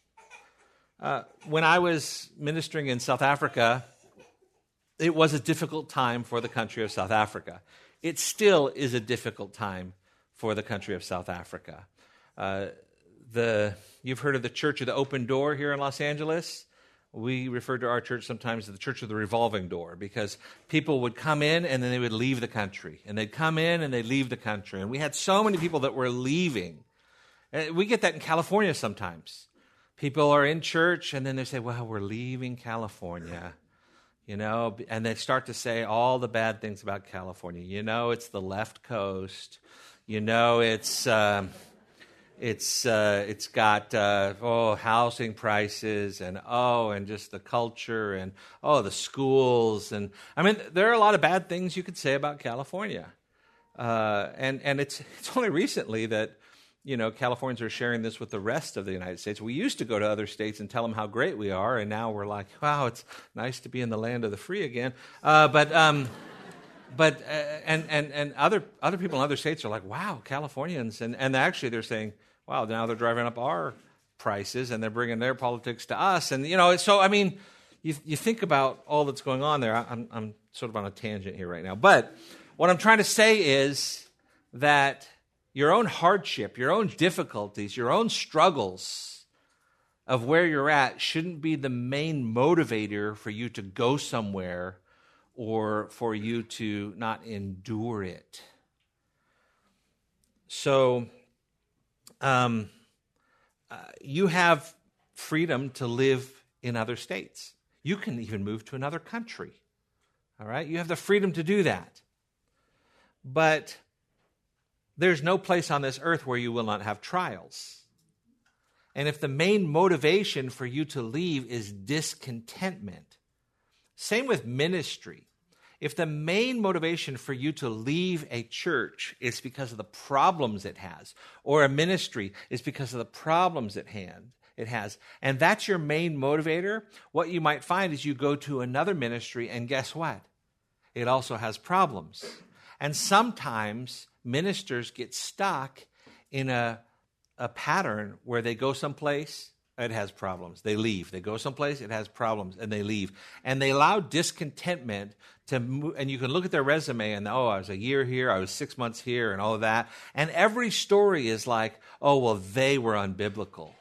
Uh, when I was ministering in South Africa, it was a difficult time for the country of South Africa. It still is a difficult time for the country of South Africa. Uh, the you've heard of the Church of the Open Door here in Los Angeles. We refer to our church sometimes as the Church of the Revolving Door, because people would come in and then they would leave the country. And they'd come in and they'd leave the country. And we had so many people that were leaving. And we get that in California sometimes. People are in church and then they say, well, we're leaving California. You know, and they start to say all the bad things about California. You know, it's the left coast. You know, it's... Um, It's uh, it's got uh, oh housing prices and oh and just the culture and oh the schools and I mean there are a lot of bad things you could say about California, uh, and and it's it's only recently that you know Californians are sharing this with the rest of the United States. We used to go to other states and tell them how great we are, and now we're like, wow, it's nice to be in the land of the free again. Uh, but um, but uh, and and and other other people in other states are like, wow, Californians, and and actually they're saying, wow, now they're driving up our prices and they're bringing their politics to us. And, you know, so, I mean, you, you think about all that's going on there. I'm, I'm sort of on a tangent here right now. But what I'm trying to say is that your own hardship, your own difficulties, your own struggles of where you're at shouldn't be the main motivator for you to go somewhere or for you to not endure it. So... Um, uh, you have freedom to live in other states. You can even move to another country. All right? You have the freedom to do that. But there's no place on this earth where you will not have trials. And if the main motivation for you to leave is discontentment, same with ministry. If the main motivation for you to leave a church is because of the problems it has, or a ministry is because of the problems at hand it has, and that's your main motivator, what you might find is you go to another ministry, and guess what? It also has problems. And sometimes ministers get stuck in a, a pattern where they go someplace, it has problems. They leave. They go someplace, it has problems, and they leave. And they allow discontentment to move, and you can look at their resume and, oh, I was a year here, I was six months here, and all of that. And every story is like, oh, well, they were unbiblical.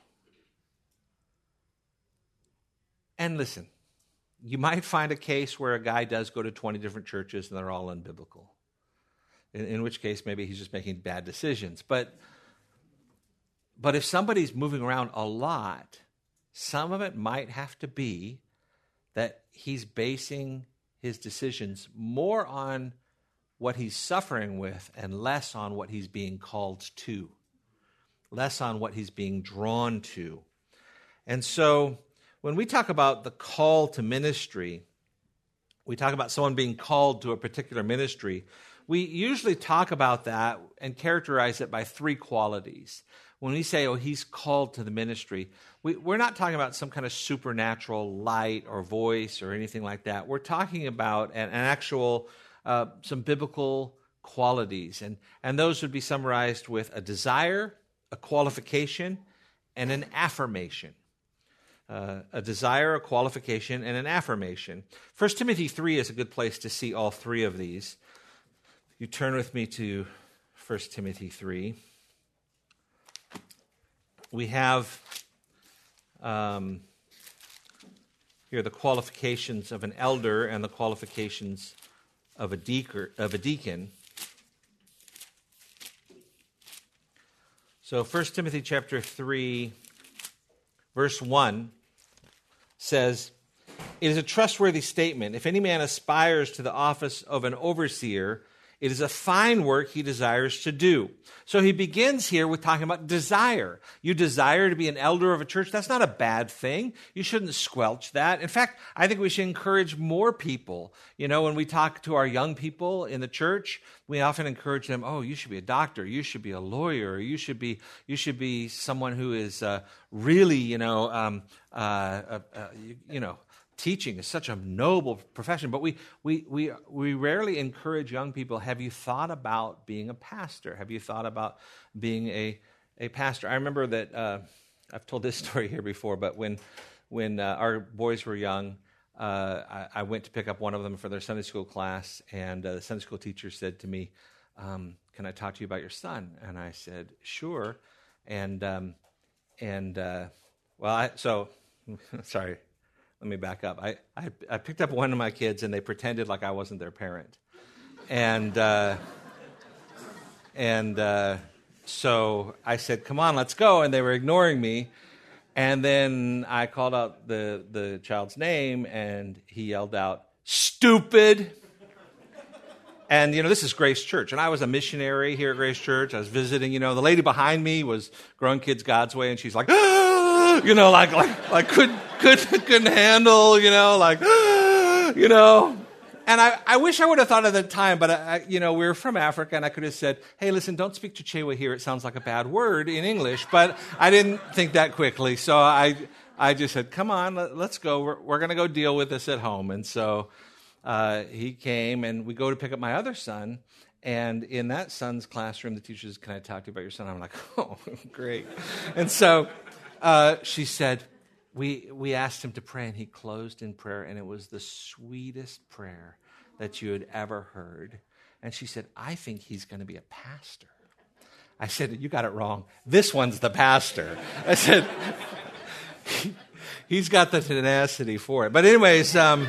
And listen, you might find a case where a guy does go to twenty different churches and they're all unbiblical. In, in which case, maybe he's just making bad decisions. But But if somebody's moving around a lot, some of it might have to be that he's basing his decisions more on what he's suffering with and less on what he's being called to, less on what he's being drawn to. And so when we talk about the call to ministry, we talk about someone being called to a particular ministry, we usually talk about that and characterize it by three qualities. When we say, oh, he's called to the ministry, we, we're not talking about some kind of supernatural light or voice or anything like that. We're talking about an, an actual, uh, some biblical qualities. And, and those would be summarized with a desire, a qualification, and an affirmation. Uh, a desire, a qualification, and an affirmation. First Timothy three is a good place to see all three of these. You turn with me to First Timothy three. We have um, here the qualifications of an elder and the qualifications of a deacon. Of a deacon. So First Timothy chapter three, verse one says, "It is a trustworthy statement. If any man aspires to the office of an overseer, it is a fine work he desires to do." So he begins here with talking about desire. You desire to be an elder of a church. That's not a bad thing. You shouldn't squelch that. In fact, I think we should encourage more people. You know, when we talk to our young people in the church, we often encourage them, oh, you should be a doctor. You should be a lawyer. You should be you should be someone who is uh, really, you know, um, uh, uh, uh, you, you know, teaching is such a noble profession, but we, we we we rarely encourage young people, have you thought about being a pastor? Have you thought about being a, a pastor? I remember that, uh, I've told this story here before, but when when uh, our boys were young, uh, I, I went to pick up one of them for their Sunday school class, and uh, the Sunday school teacher said to me, um, can I talk to you about your son? And I said, sure. And, um, and uh, well, I, so, sorry. Let me back up. I, I, I picked up one of my kids, and they pretended like I wasn't their parent. And uh, and uh, so I said, come on, let's go. And they were ignoring me. And then I called out the, the child's name, and he yelled out, stupid. And, you know, this is Grace Church. And I was a missionary here at Grace Church. I was visiting, you know, the lady behind me was Growing Kids God's Way, and she's like, ah! you know, like, like, like couldn't, couldn't, couldn't handle, you know, like, ah! you know. And I, I wish I would have thought at the time, but, I, you know, we were from Africa, and I could have said, hey, listen, don't speak Chichewa here. It sounds like a bad word in English. But I didn't think that quickly. So I, I just said, come on, let, let's go. We're, we're going to go deal with this at home. And so Uh, he came, and we go to pick up my other son, and in that son's classroom, the teacher says, can I talk to you about your son? I'm like, oh, great. And so uh, she said, we we asked him to pray, and he closed in prayer, and it was the sweetest prayer that you had ever heard. And she said, I think he's going to be a pastor. I said, you got it wrong. This one's the pastor. I said, he, he's got the tenacity for it. But anyways, um,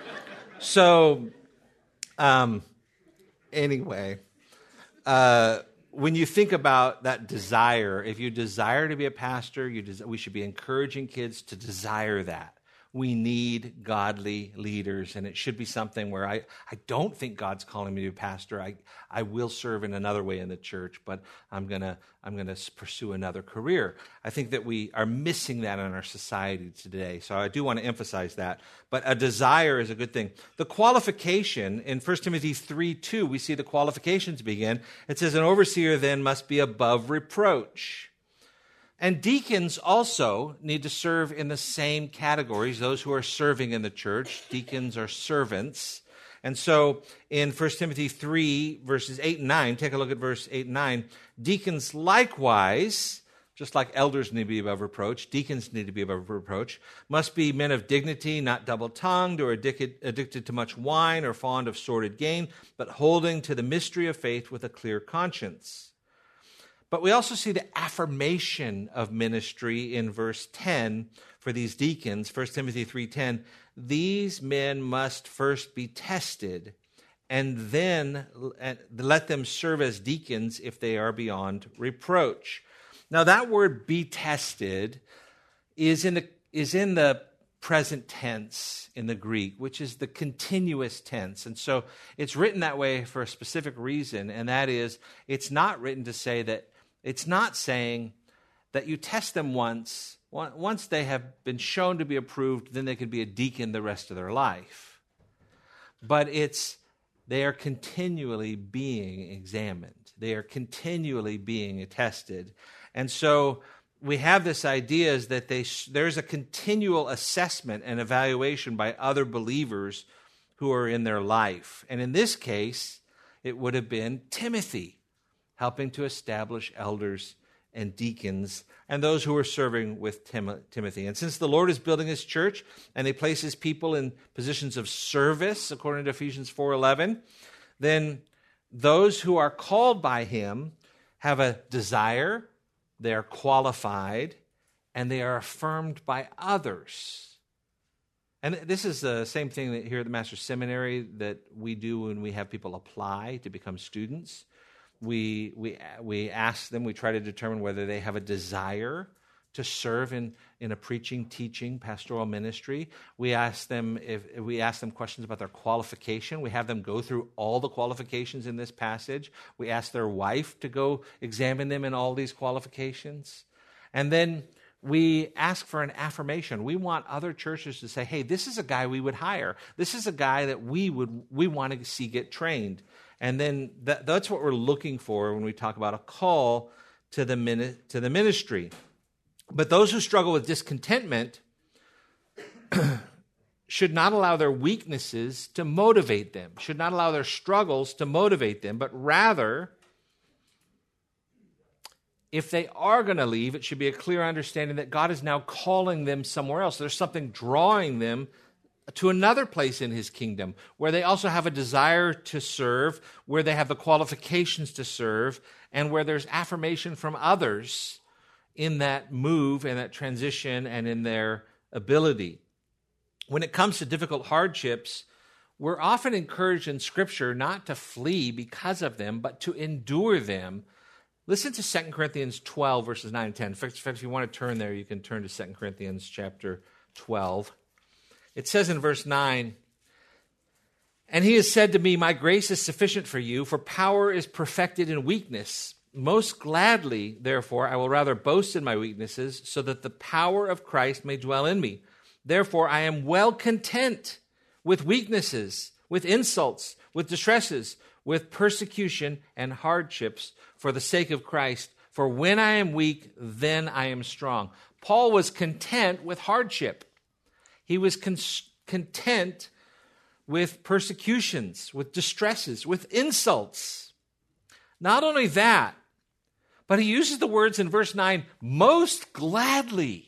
So, um, anyway, uh, when you think about that desire, if you desire to be a pastor, you des- we should be encouraging kids to desire that. We need godly leaders, and it should be something where I, I don't think God's calling me to be a pastor. I, I will serve in another way in the church, but I'm gonna I'm gonna pursue another career. I think that we are missing that in our society today. So I do want to emphasize that. But a desire is a good thing. The qualification in First Timothy three two, we see the qualifications begin. It says, an overseer then must be above reproach. And deacons also need to serve in the same categories, those who are serving in the church. Deacons are servants. And so in First Timothy three, verses eight and nine, take a look at verse eight and nine. Deacons likewise, just like elders need to be above reproach, deacons need to be above reproach, must be men of dignity, not double-tongued or addicted, addicted to much wine or fond of sordid gain, but holding to the mystery of faith with a clear conscience. But we also see the affirmation of ministry in verse ten for these deacons, First Timothy three ten. These men must first be tested, and then let them serve as deacons if they are beyond reproach. Now that word "be tested" is in the is in the present tense in the Greek, which is the continuous tense. And so it's written that way for a specific reason, and that is it's not written to say that It's not saying that you test them once. Once they have been shown to be approved, then they can be a deacon the rest of their life. But it's they are continually being examined. They are continually being tested. And so we have this idea is that they, there's a continual assessment and evaluation by other believers who are in their life. And in this case, it would have been Timothy, helping to establish elders and deacons and those who are serving with Tim- Timothy. And since the Lord is building his church and he places people in positions of service, according to Ephesians four eleven, then those who are called by him have a desire, they are qualified, and they are affirmed by others. And this is the same thing that here at the Master's Seminary that we do when we have people apply to become students. We we we ask them, we try to determine whether they have a desire to serve in, in a preaching, teaching, pastoral ministry. We ask them if, if we ask them questions about their qualification. We have them go through all the qualifications in this passage. We ask their wife to go examine them in all these qualifications. And then we ask for an affirmation. We want other churches to say, hey, this is a guy we would hire. This is a guy that we would we want to see get trained. And then that, that's what we're looking for when we talk about a call to the mini, to the ministry. But those who struggle with discontentment should not allow their weaknesses to motivate them, should not allow their struggles to motivate them, but rather, if they are going to leave, it should be a clear understanding that God is now calling them somewhere else. There's something drawing them to another place in his kingdom where they also have a desire to serve, where they have the qualifications to serve, and where there's affirmation from others in that move and that transition and in their ability. When it comes to difficult hardships, we're often encouraged in Scripture not to flee because of them, but to endure them. Listen to Second Corinthians twelve, verses nine and ten. In fact, if you want to turn there, you can turn to Second Corinthians chapter twelve. It says in verse nine, "And he has said to me, my grace is sufficient for you, for power is perfected in weakness. Most gladly, therefore, I will rather boast in my weaknesses, so that the power of Christ may dwell in me. Therefore, I am well content with weaknesses, with insults, with distresses, with persecution and hardships for the sake of Christ. For when I am weak, then I am strong." Paul was content with hardship. He was con- content with persecutions, with distresses, with insults. Not only that, but he uses the words in verse nine, most gladly.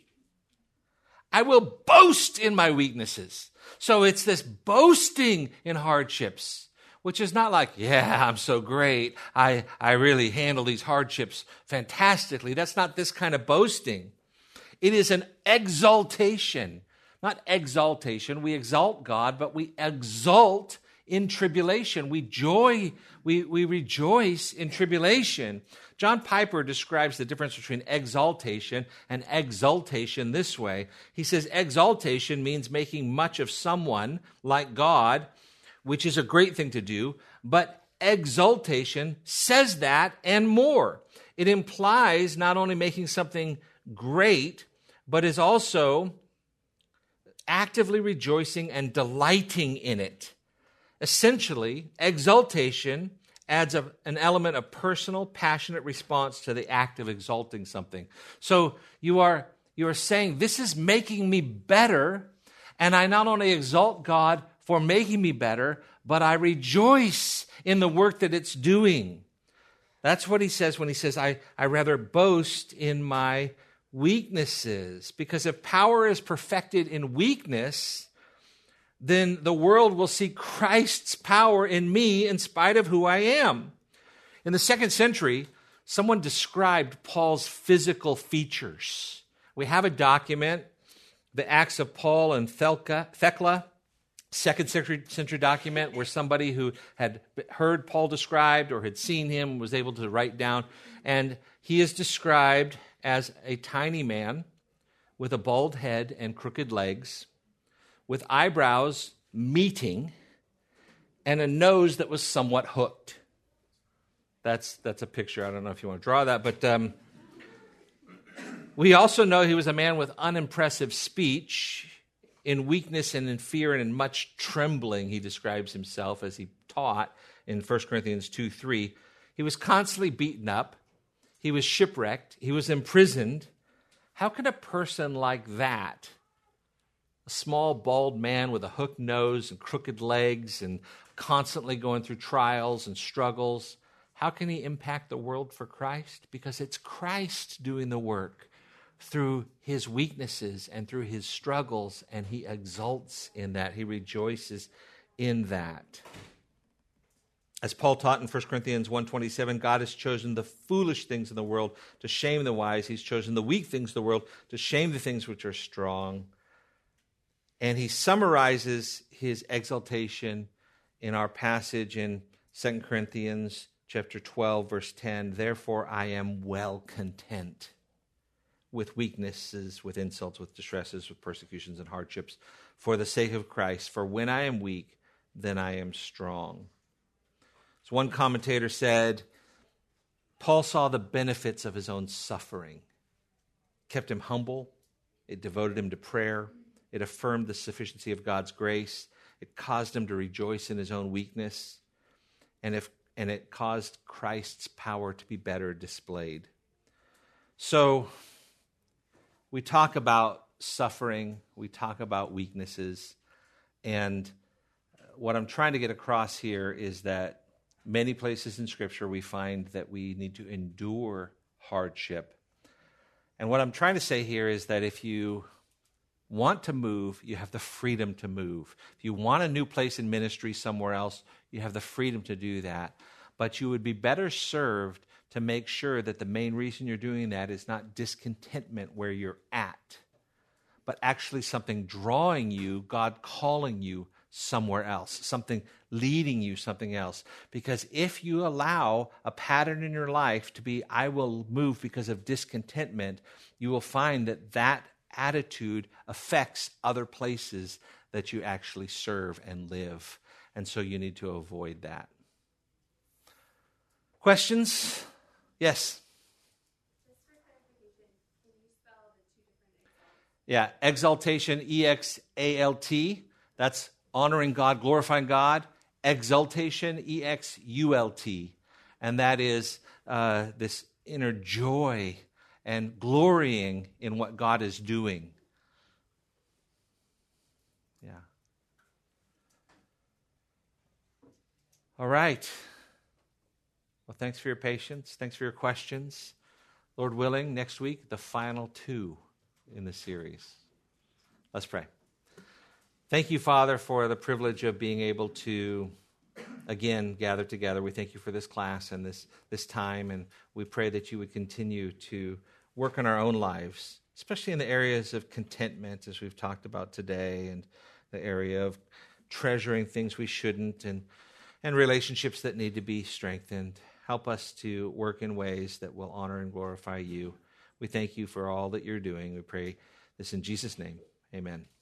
I will boast in my weaknesses. So it's this boasting in hardships, which is not like, yeah, I'm so great. I, I really handle these hardships fantastically. That's not this kind of boasting. It is an exaltation, not exaltation. We exalt God, but we exult in tribulation. We joy, we, we rejoice in tribulation. John Piper describes the difference between exaltation and exultation this way. He says, exaltation means making much of someone like God, which is a great thing to do, but exultation says that and more. It implies not only making something great, but is also actively rejoicing and delighting in it. Essentially, exaltation adds a, an element of personal, passionate response to the act of exalting something. So you are, you are saying, this is making me better, and I not only exalt God for making me better, but I rejoice in the work that it's doing. That's what he says when he says, I, I rather boast in my weaknesses. Because if power is perfected in weakness, then the world will see Christ's power in me in spite of who I am. In the second century, someone described Paul's physical features. We have a document, the Acts of Paul and Thecla, second century, century document where somebody who had heard Paul described or had seen him was able to write down. And he is described as a tiny man with a bald head and crooked legs, with eyebrows meeting, and a nose that was somewhat hooked. That's that's a picture. I don't know if you want to draw that, but um, we also know he was a man with unimpressive speech. In weakness and in fear and in much trembling, he describes himself as he taught in First Corinthians two three. He was constantly beaten up. He was shipwrecked. He was imprisoned. How can a person like that, a small, bald man with a hooked nose and crooked legs and constantly going through trials and struggles, how can he impact the world for Christ? Because it's Christ doing the work through his weaknesses and through his struggles, and he exults in that. He rejoices in that. As Paul taught in First Corinthians one twenty-seven, God has chosen the foolish things in the world to shame the wise. He's chosen the weak things of the world to shame the things which are strong. And he summarizes his exaltation in our passage in Second Corinthians chapter twelve, verse ten. Therefore I am well content with weaknesses, with insults, with distresses, with persecutions and hardships, for the sake of Christ. For when I am weak, then I am strong. So one commentator said, Paul saw the benefits of his own suffering. It kept him humble. It devoted him to prayer. It affirmed the sufficiency of God's grace. It caused him to rejoice in his own weakness. And, if, and it caused Christ's power to be better displayed. So we talk about suffering. We talk about weaknesses. And what I'm trying to get across here is that many places in Scripture we find that we need to endure hardship. And what I'm trying to say here is that if you want to move, you have the freedom to move. If you want a new place in ministry somewhere else, you have the freedom to do that. But you would be better served to make sure that the main reason you're doing that is not discontentment where you're at, but actually something drawing you, God calling you somewhere else, something leading you something else. Because if you allow a pattern in your life to be, I will move because of discontentment, you will find that that attitude affects other places that you actually serve and live. And so you need to avoid that. Questions? Yes? Just for clarification, can you spell the two different exalts? Yeah, exaltation, E X A L T. That's honoring God, glorifying God. Exaltation, E X U L T. And that is uh, this inner joy and glorying in what God is doing. Yeah. All right. Well, thanks for your patience. Thanks for your questions. Lord willing, next week, the final two in the series. Let's pray. Thank you, Father, for the privilege of being able to, again, gather together. We thank you for this class and this, this time, and we pray that you would continue to work in our own lives, especially in the areas of contentment, as we've talked about today, and the area of treasuring things we shouldn't, and, and relationships that need to be strengthened. Help us to work in ways that will honor and glorify you. We thank you for all that you're doing. We pray this in Jesus' name. Amen.